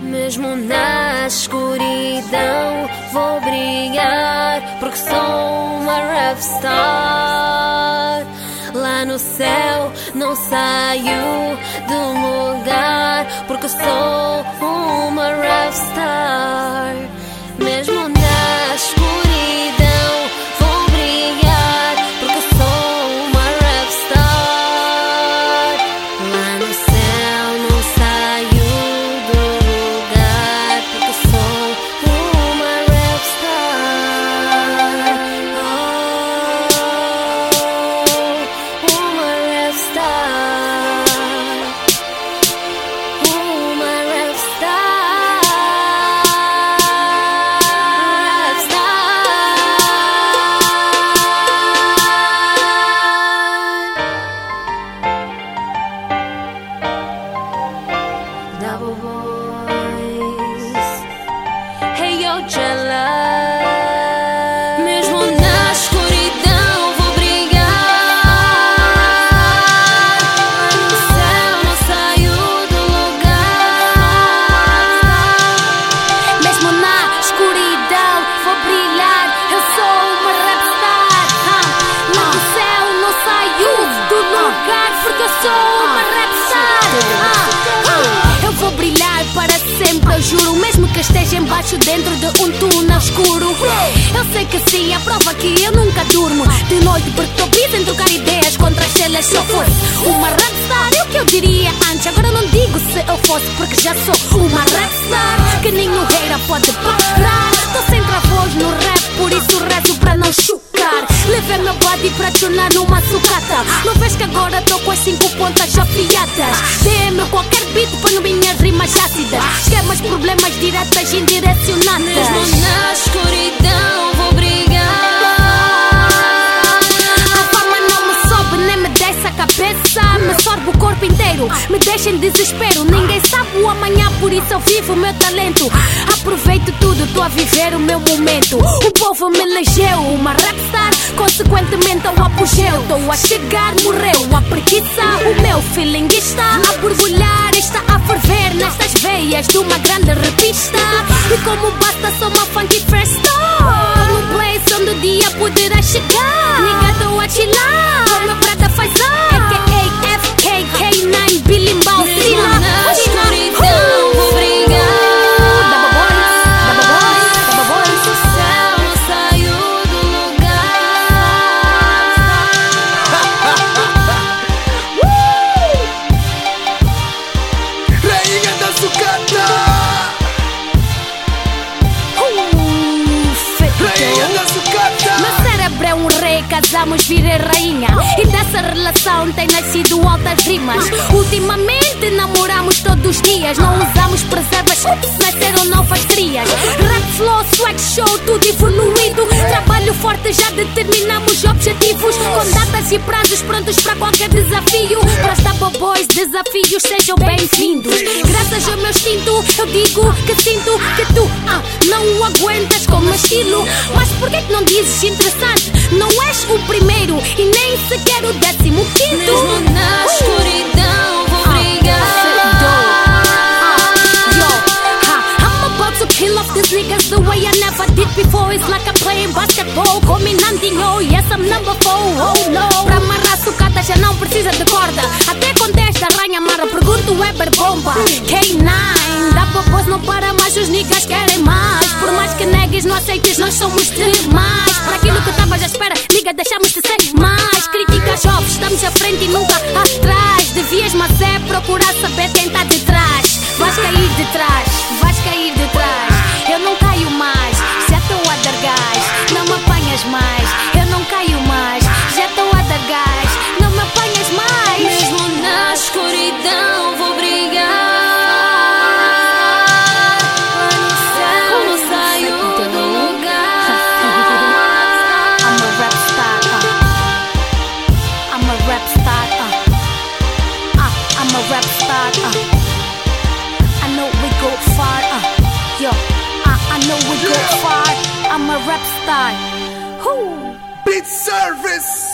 Mesmo na escuridão vou brilhar, porque sou uma rapstar. Lá no céu não saio do lugar, porque sou uma rapstar. Mesmo na escuridão vou brilhar, porque sou uma rapstar. Lá no céu não saio do lugar, porque sou uma rapstar. Oh, uma rapstar. Uma rapstar. Double voice. Hey yo, Jella. Mesmo na escuridão vou brilhar. No céu não saio do lugar. Mesmo na escuridão vou brilhar, eu sou uma rapstar. Lá do céu não saio do lugar, porque eu sou uma rapstar. Eu vou brilhar para sempre, eu juro, mesmo que esteja embaixo dentro de um túnel escuro. Eu sei que sim, a prova que eu nunca durmo de noite, porque estou busy em trocar ideias contra as celas. Se eu fosse uma rapstar, é o que eu diria antes. Agora não digo se eu fosse, porque já sou uma rapstar que nenhum hater pode parar. Estou sem travões no rap, por isso rezo para não chocar. Levei meu body para tornar numa sucata. Não vês que agora estou com as 5 pontas afiadas? DM qualquer beat, ponho minhas rimas ácidas. Esquemas, problemas, diretas, indirecionadas. Mesmo na escuridão vou brilhar. A fama não me sobe, nem me desce a cabeça. Me sorbe o corpo inteiro, me deixa em desespero. Ninguém sabe o amanhã, por isso eu vivo o meu talento. Aproveito tudo, estou a viver o meu momento. O povo me elegeu uma rapstar, consequentemente ao apogeu. Estou a chegar, morreu a preguiça. O meu feeling está a borbulhar, está a ferver nestas veias de uma grande revista. E como basta, sou uma funky first star, no place onde o dia poderá chegar. Nigga, estou a chilar, o meu prata faz a.k.a. FKK9 Billy Mbao. Mesmo na escuridão vou brilhar. No céu não saio do lugar. Rainha da sucata. Rainha da sucata. Meu cérebro é um rei, casamos, virei rainha. E dessa relação tem nascido altas rimas. Ultimamente namoramos todos os dias. Não usamos preservas, nasceram novas crias. Rap, flow, swag, show, tudo evoluído. Trabalho forte, já determinamos objetivos, com datas e prazos prontos para qualquer desafio. Para os Double Boys, desafios sejam bem-vindos. Graças ao meu instinto, eu digo que sinto que tu não o aguentas com meu estilo. Mas por que não dizes interessante? Não és o primeiro e nem sequer o 15º. Mesmo na escuridão vou brilhar. I'm about to kill off these niggas the way I never did before. It's like I'm playing basketball, Nandinho, yes I'm number 4, oh no. Para amarrar sucata já não precisa de corda. Até com 10 da ranha amarra, pergunto Weber bomba. K9, Double Boss não para mais, os niggas querem mais. Por mais que negues, não aceites, nós somos demais. Para aquilo que estavas à espera, liga, deixamos de ser mais. Críticas jovens, estamos à frente e nunca atrás. Devias, mas é procurar saber quem está de trás. Vais cair de trás, vais cair de trás. Eu não caio mais, já estou a dar gás. Não me apanhas mais, eu não caio mais, já estou a dar gás. Não me apanhas mais. Mesmo na escuridão vou brilhar. No céu não saio do lugar. I'm a rap star, I'm a rap star, I'm a rap star, I know we go far, yo, I know we go far. I'm a rap star. Beat service.